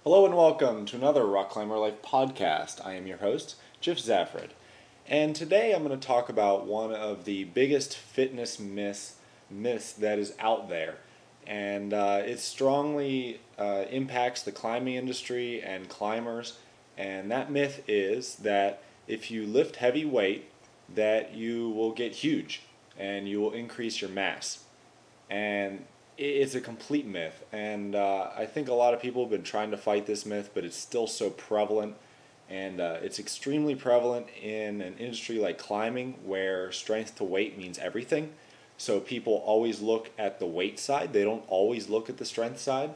Hello and welcome to another Rock Climber Life podcast. I am your host, Jeff Zaffred. And today I'm going to talk about one of the biggest fitness myths that is out there. And it strongly impacts the climbing industry and climbers. And that myth is that if you lift heavy weight, that you will get huge and you will increase your mass. And it's a complete myth. And I think a lot of people have been trying to fight this myth, but it's still so prevalent. And it's extremely prevalent in an industry like climbing where strength to weight means everything. So people always look at the weight side, they don't always look at the strength side.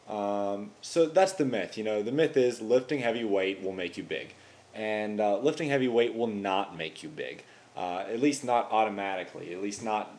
So that's the myth. The myth is lifting heavy weight will make you big. And lifting heavy weight will not make you big, at least not automatically, at least not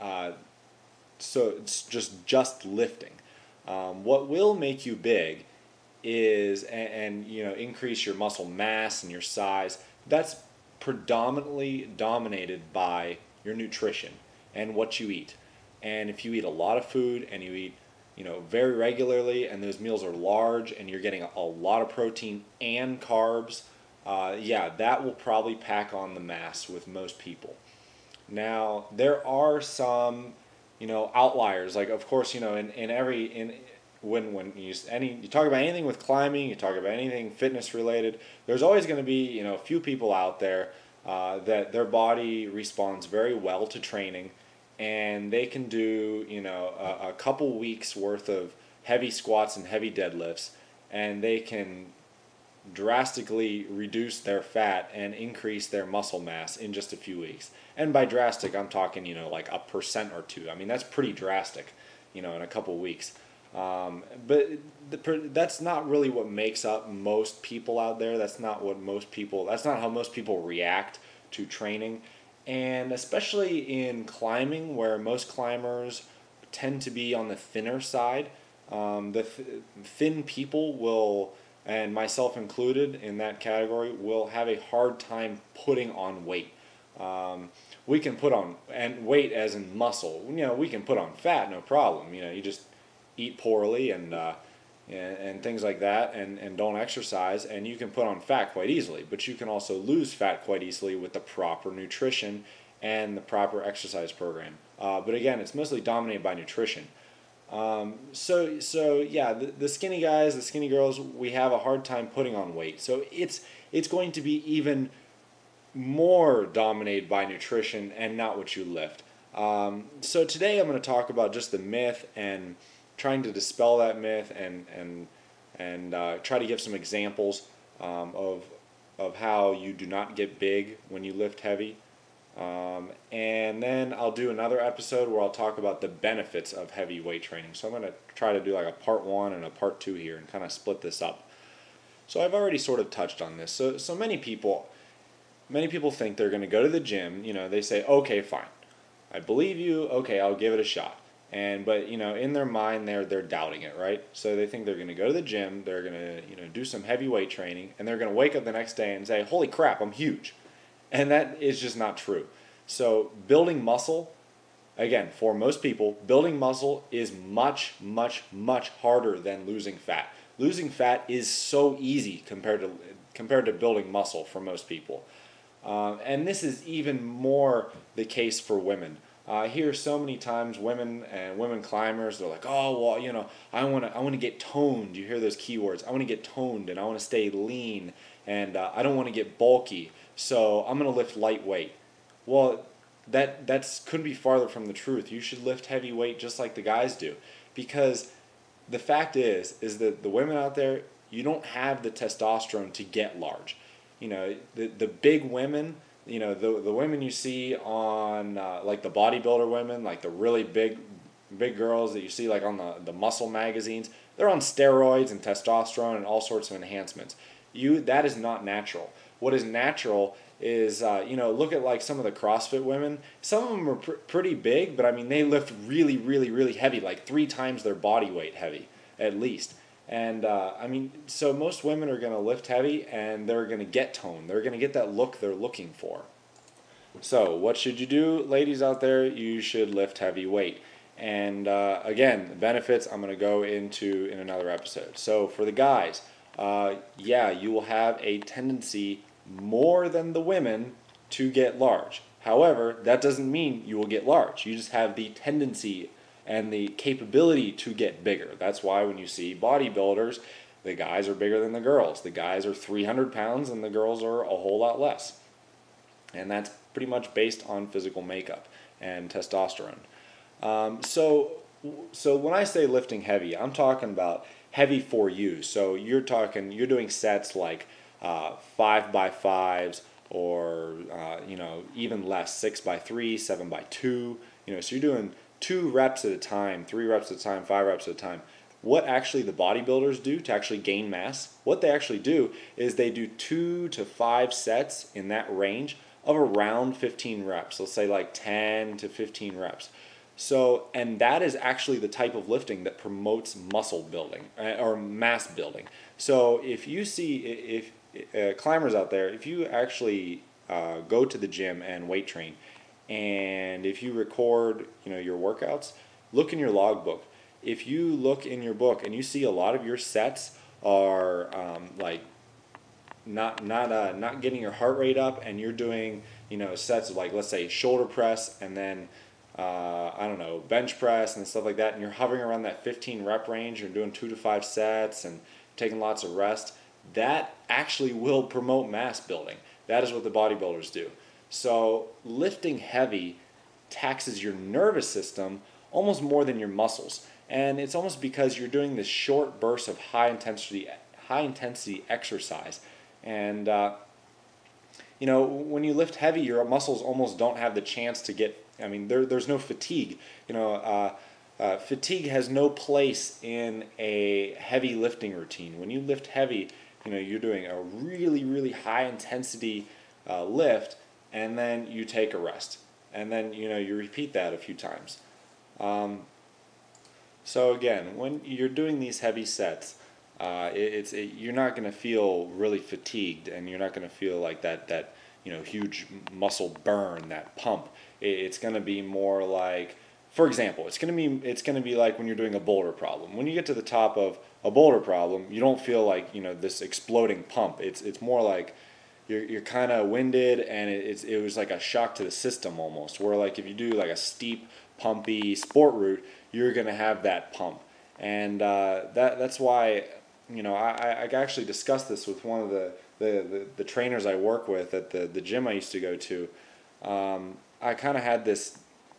so it's just lifting. What will make you big is and increase your muscle mass and your size. That's predominantly dominated by your nutrition and what you eat. And if you eat a lot of food and you eat very regularly and those meals are large and you're getting a lot of protein and carbs, yeah, that will probably pack on the mass with most people. Now, there are some, outliers. Like, of course, in every in when you talk about anything with climbing, you talk about anything fitness related. There's always going to be a few people out there that their body responds very well to training, and they can do a couple weeks worth of heavy squats and heavy deadlifts, and they can drastically reduce their fat and increase their muscle mass in just a few weeks. And by drastic, I'm talking, like a percent or two. I mean, that's pretty drastic, in a couple weeks. But that's not really what makes up most people out there. That's not how most people react to training. And especially in climbing, where most climbers tend to be on the thinner side, thin people will, and myself included in that category, will have a hard time putting on weight. We can put on and weight as in muscle. We can put on fat, no problem. You just eat poorly and things like that, and don't exercise, and you can put on fat quite easily. But you can also lose fat quite easily with the proper nutrition and the proper exercise program. But again, it's mostly dominated by nutrition. So yeah, the skinny guys, the skinny girls, we have a hard time putting on weight. So it's going to be even more dominated by nutrition and not what you lift. So today I'm going to talk about just the myth and trying to dispel that myth and try to give some examples of how you do not get big when you lift heavy. And then I'll do another episode where I'll talk about the benefits of heavy weight training. So I'm going to try to do like a part one and a part two here and kind of split this up. So I've already sort of touched on this. So many people think they're going to go to the gym. They say, okay, fine, I believe you. Okay, I'll give it a shot. But in their mind, they're doubting it, right? So they think they're going to go to the gym, they're going to do some heavy weight training, and they're going to wake up the next day and say, holy crap, I'm huge. And that is just not true. So building muscle, again, for most people, building muscle is much, much, much harder than losing fat. Losing fat is so easy compared to building muscle for most people. And this is even more the case for women. I hear so many times women climbers, they're like, oh, well, I want to get toned. You hear those keywords. I want to get toned and I want to stay lean and I don't want to get bulky. So I'm going to lift lightweight. Well, that's couldn't be farther from the truth. You should lift heavy weight just like the guys do, because the fact is that the women out there, you don't have the testosterone to get large. The big women, the women you see on like the bodybuilder women, like the really big girls that you see like on the muscle magazines, they're on steroids and testosterone and all sorts of enhancements. That is not natural. What is natural is look at like some of the CrossFit women. Some of them are pretty big, but I mean they lift really, really, really heavy, like 3 times their body weight heavy at least. And so most women are going to lift heavy and they're going to get toned. They're going to get that look they're looking for. So what should you do, ladies out there? You should lift heavy weight. And again, the benefits I'm going to go into in another episode. So for the guys, yeah, you will have a tendency more than the women to get large. However, that doesn't mean you will get large. You just have the tendency and the capability to get bigger. That's why when you see bodybuilders, the guys are bigger than the girls. The guys are 300 pounds and the girls are a whole lot less. And that's pretty much based on physical makeup and testosterone. So when I say lifting heavy, I'm talking about heavy for you. So you're doing sets like 5x5s or even less, 6x3, 7x2. So you're doing 2 reps at a time, 3 reps at a time, 5 reps at a time. What actually the bodybuilders do to actually gain mass, what they actually do is they do 2 to 5 sets in that range of around 15 reps. Let's say like 10 to 15 reps. So, and that is actually the type of lifting that promotes muscle building or mass building. So, if you see, if climbers out there, if you actually go to the gym and weight train, and if you record, your workouts, look in your logbook. If you look in your book and you see a lot of your sets are like not getting your heart rate up, and you're doing sets of, like, let's say shoulder press and then I don't know, bench press and stuff like that, and you're hovering around that 15 rep range, you're doing 2 to 5 sets and taking lots of rest, that actually will promote mass building. That is what the bodybuilders do. So lifting heavy taxes your nervous system almost more than your muscles, and it's almost because you're doing this short burst of high intensity exercise. And when you lift heavy, your muscles almost don't have the chance to get. I mean, there's no fatigue. Fatigue has no place in a heavy lifting routine. When you lift heavy, you're doing a really, really high intensity lift, and then you take a rest, and then you repeat that a few times. So again, when you're doing these heavy sets, you're not going to feel really fatigued, and you're not going to feel like that huge muscle burn, that pump. It's going to be more like, for example, it's going to be like when you're doing a boulder problem. When you get to the top of a boulder problem, you don't feel like this exploding pump. It's more like you're kind of winded, and it was like a shock to the system almost. Where like if you do like a steep, pumpy sport route, you're going to have that pump, and that's why I actually discussed this with one of the trainers I work with at the gym I used to go to. I kind of had this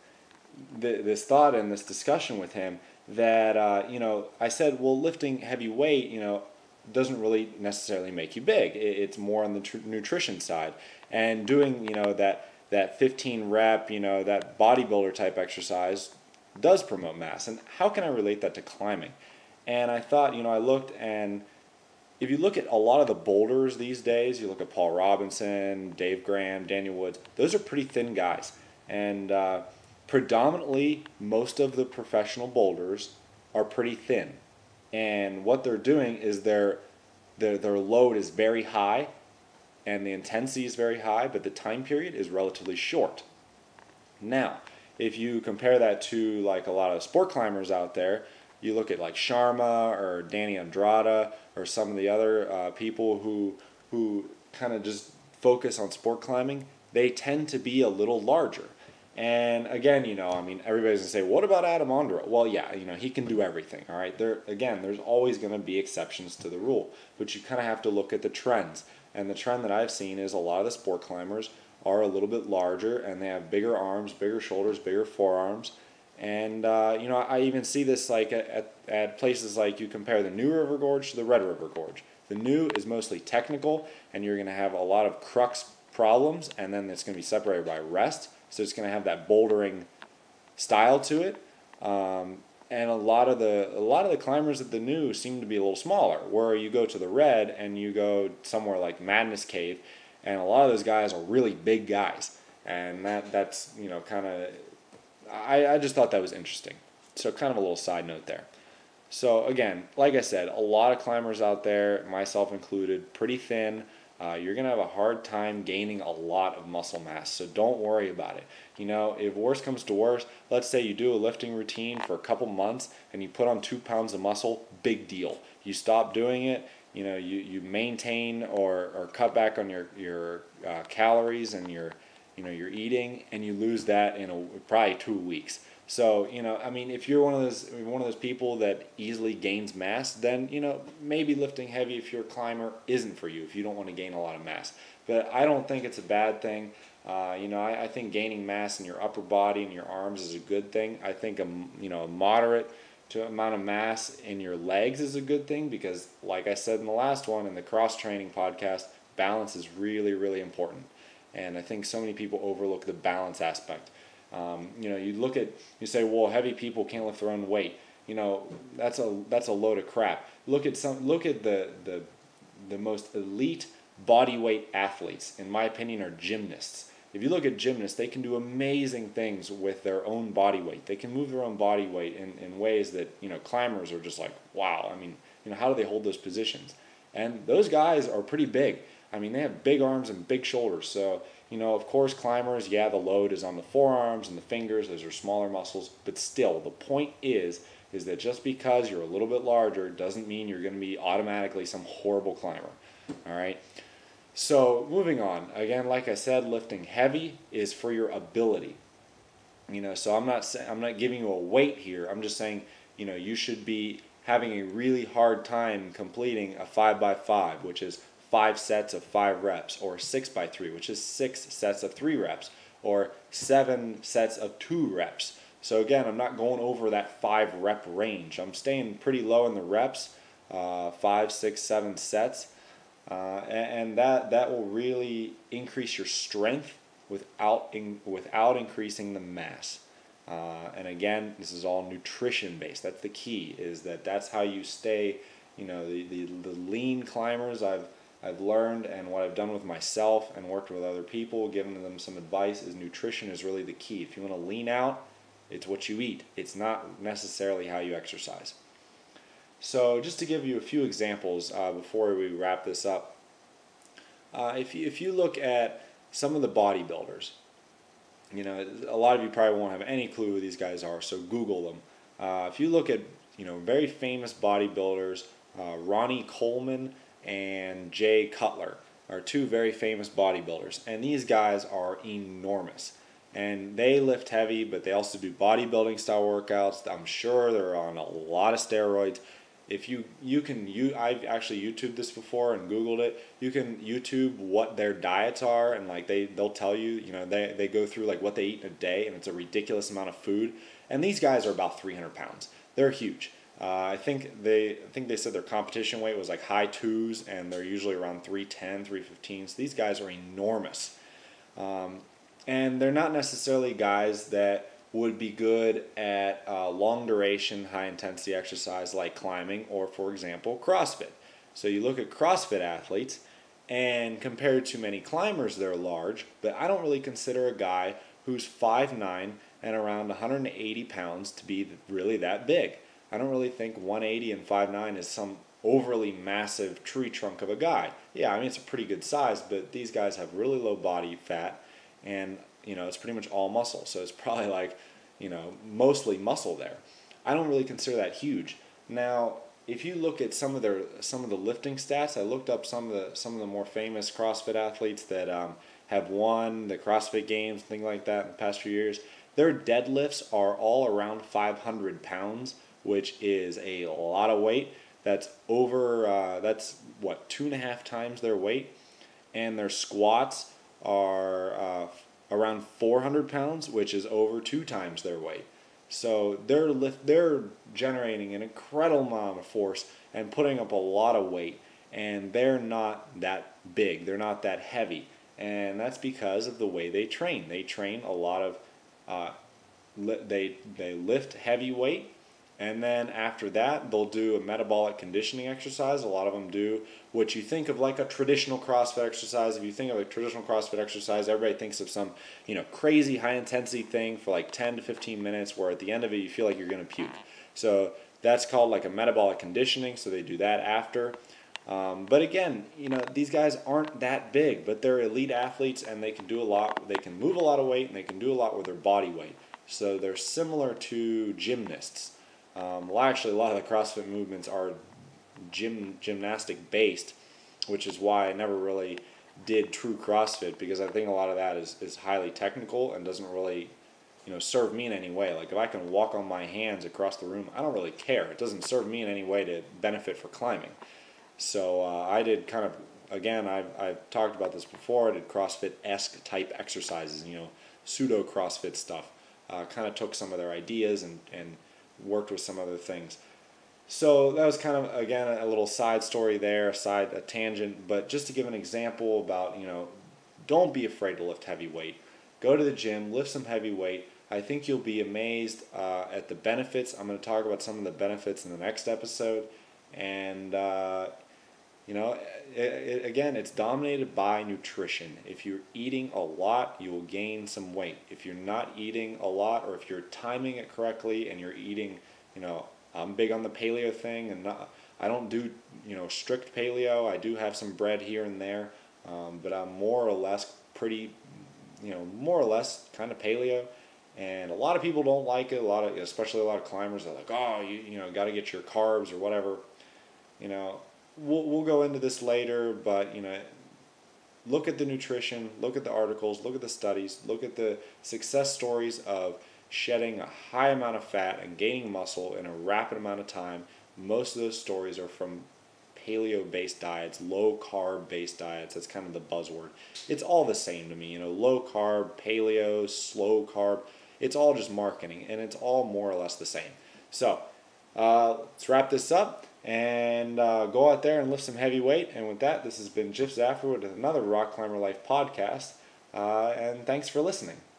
thought and this discussion with him that I said, well, lifting heavy weight doesn't really necessarily make you big. It's more on the nutrition side, and doing that 15 rep that bodybuilder type exercise does promote mass. And how can I relate that to climbing? And I thought, I looked, and if you look at a lot of the boulders these days, you look at Paul Robinson, Dave Graham, Daniel Woods, those are pretty thin guys. And predominantly, most of the professional boulders are pretty thin. And what they're doing is their load is very high, and the intensity is very high, but the time period is relatively short. Now, if you compare that to like a lot of sport climbers out there, you look at like Sharma or Danny Andrade or some of the other people who kind of just focus on sport climbing, they tend to be a little larger. And again, everybody's gonna say, "What about Adam Ondra?" Well, yeah, he can do everything. All right, there's always gonna be exceptions to the rule, but you kind of have to look at the trends. And the trend that I've seen is a lot of the sport climbers are a little bit larger, and they have bigger arms, bigger shoulders, bigger forearms. And I even see this like at places like, you compare the New River Gorge to the Red River Gorge. The New is mostly technical, and you're going to have a lot of crux problems, and then it's going to be separated by rest. So it's going to have that bouldering style to it. And a lot of the climbers at the New seem to be a little smaller. Where you go to the Red and you go somewhere like Madness Cave, and a lot of those guys are really big guys, and that's kind of. I just thought that was interesting. So kind of a little side note there. So again, like I said, a lot of climbers out there, myself included, pretty thin. you're going to have a hard time gaining a lot of muscle mass. So don't worry about it. If worse comes to worse, let's say you do a lifting routine for a couple months and you put on 2 pounds of muscle, big deal. You stop doing it, you maintain or cut back on your calories and your eating, and you lose that in probably 2 weeks. So, if you're one of those people that easily gains mass, then, maybe lifting heavy if you're a climber isn't for you if you don't want to gain a lot of mass. But I don't think it's a bad thing. I think gaining mass in your upper body and your arms is a good thing. I think a moderate amount of mass in your legs is a good thing because, like I said in the last one, in the cross training podcast, balance is really, really important. And I think so many people overlook the balance aspect. You say, well, heavy people can't lift their own weight. That's a load of crap. Look at the most elite body weight athletes, in my opinion, are gymnasts. If you look at gymnasts, they can do amazing things with their own body weight. They can move their own body weight in ways that, climbers are just like, wow. How do they hold those positions? And those guys are pretty big. They have big arms and big shoulders. So, of course, climbers, the load is on the forearms and the fingers. Those are smaller muscles. But still, the point is that just because you're a little bit larger doesn't mean you're going to be automatically some horrible climber. All right? So, moving on. Again, like I said, lifting heavy is for your ability. So I'm not giving you a weight here. I'm just saying, you should be having a really hard time completing a 5x5, which is 5 sets of 5 reps, or 6x3, which is 6 sets of 3 reps, or 7 sets of 2 reps. So again, I'm not going over that 5 rep range. I'm staying pretty low in the reps, 5, 6, 7 sets, and that will really increase your strength without increasing the mass. And again, this is all nutrition based. That's the key. That's how you stay. The lean climbers I've learned, and what I've done with myself and worked with other people, giving them some advice, is nutrition is really the key. If you want to lean out, it's what you eat. It's not necessarily how you exercise. So just to give you a few examples before we wrap this up, if you look at some of the bodybuilders, a lot of you probably won't have any clue who these guys are, so Google them. If you look at very famous bodybuilders, Ronnie Coleman and Jay Cutler are 2 very famous bodybuilders, and these guys are enormous. And they lift heavy, but they also do bodybuilding style workouts. I'm sure they're on a lot of steroids. If I've actually YouTubed this before and Googled it. You can YouTube what their diets are, and they'll tell you, they go through what they eat in a day, and it's a ridiculous amount of food. And these guys are about 300 pounds. They're huge. I think they said their competition weight was high 2s, and they're usually around 310, 315. So these guys are enormous. And they're not necessarily guys that would be good at long duration, high intensity exercise like climbing or, for example, CrossFit. So you look at CrossFit athletes, and compared to many climbers, they're large, but I don't really consider a guy who's 5'9" and around 180 pounds to be really that big. I don't really think 180 and 5'9" is some overly massive tree trunk of a guy. Yeah, it's a pretty good size, but these guys have really low body fat, and it's pretty much all muscle. So it's probably mostly muscle there. I don't really consider that huge. Now, if you look at some of the lifting stats, I looked up some of the more famous CrossFit athletes that have won the CrossFit Games, things like that in the past few years. Their deadlifts are all around 500 pounds, which is a lot of weight. That's 2.5 times their weight. And their squats are around 400 pounds, which is over 2 times their weight. So they're generating an incredible amount of force and putting up a lot of weight, and they're not that big. They're not that heavy, and that's because of the way they train. They train a lot of they lift heavy weight, and then after that they'll do a metabolic conditioning exercise. A lot of them do what you think of like a traditional CrossFit exercise. If you think of a traditional CrossFit exercise, everybody thinks of some crazy high intensity thing for 10 to 15 minutes where at the end of it you feel like you're going to puke. So that's called a metabolic conditioning, so they do that after. But again, these guys aren't that big, but they're elite athletes and they can do a lot. They can move a lot of weight and they can do a lot with their body weight. So they're similar to gymnasts. Well, actually, a lot of the CrossFit movements are gymnastic based, which is why I never really did true CrossFit, because I think a lot of that is highly technical and doesn't really serve me in any way. Like if I can walk on my hands across the room, I don't really care. It doesn't serve me in any way to benefit for climbing. So I did kind of, again, I've talked about this before, I did CrossFit-esque type exercises, pseudo CrossFit stuff. Kind of took some of their ideas and worked with some other things. So that was kind of, again, a little side story there, a tangent, but just to give an example about, don't be afraid to lift heavy weight. Go to the gym, lift some heavy weight. I think you'll be amazed at the benefits. I'm going to talk about some of the benefits in the next episode. And, again, it's dominated by nutrition. If you're eating a lot, you will gain some weight. If you're not eating a lot, or if you're timing it correctly and you're eating, I'm big on the paleo thing, and I don't do, strict paleo. I do have some bread here and there, but I'm more or less more or less kind of paleo. And a lot of people don't like it. Especially a lot of climbers are like, oh, you got to get your carbs or whatever. We'll go into this later, but look at the nutrition, look at the articles, look at the studies, look at the success stories of shedding a high amount of fat and gaining muscle in a rapid amount of time. Most of those stories are from paleo-based diets, low-carb-based diets. That's kind of the buzzword. It's all the same to me. Low-carb, paleo, slow-carb. It's all just marketing, and it's all more or less the same. So let's wrap this up and go out there and lift some heavy weight. And with that, this has been Jeff Zaffer with another Rock Climber Life podcast. And thanks for listening.